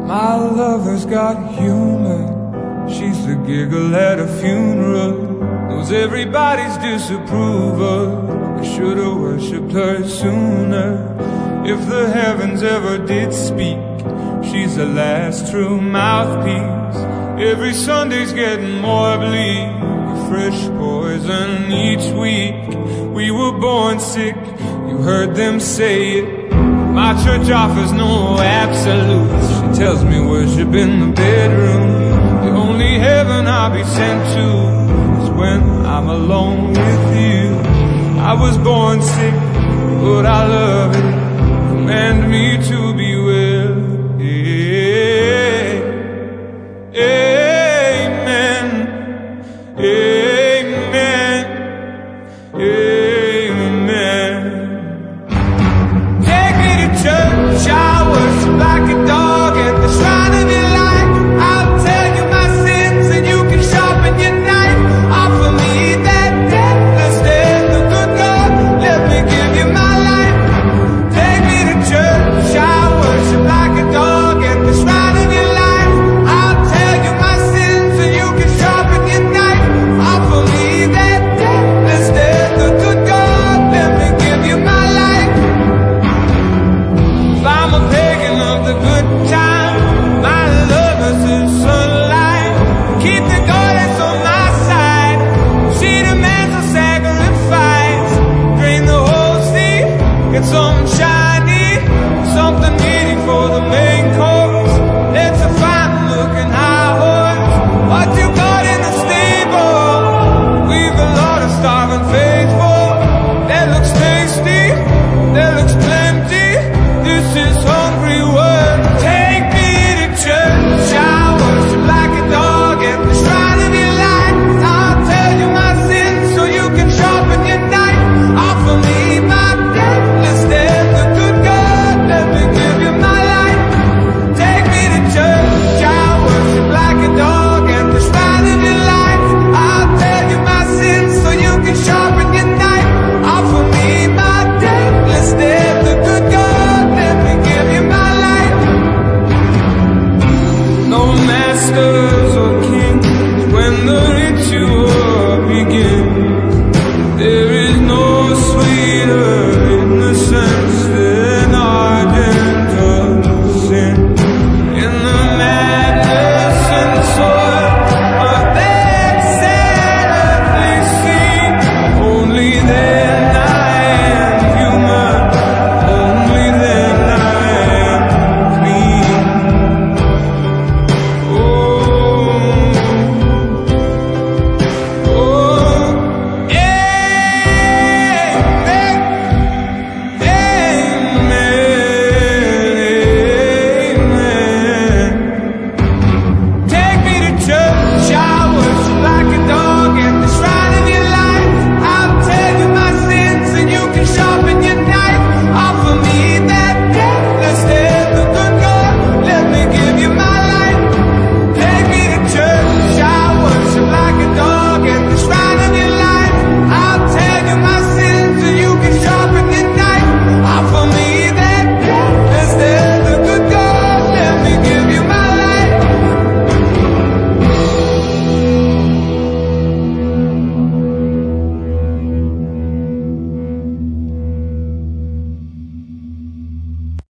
My lover's got humor. She's the giggle at a funeral, knows everybody's disapproval. I should've worshipped her sooner. If the heavens ever did speak, she's the last true mouthpiece. Every Sunday's getting more bleak, fresh poison each week. We were born sick, you heard them say it. My church offers no absolutes. She tells me worship in the bedroom. The only heaven I'll be sent to is when I'm alone with you. I was born sick, but I love it. Command me to be well. Amen. Amen. Amen. Take me to church, I worship like a dog at the shrine of your light. I'll tell you my sins and you can sharpen your knife. Offer me that deathless death, the good God, let me give you my life. Take me to church, I worship like a dog at the shrine of your life. I'll tell you my sins and you can sharpen your knife. Offer me that deathless death, the good God, let me give you my life. If I'm a pagan of the good time,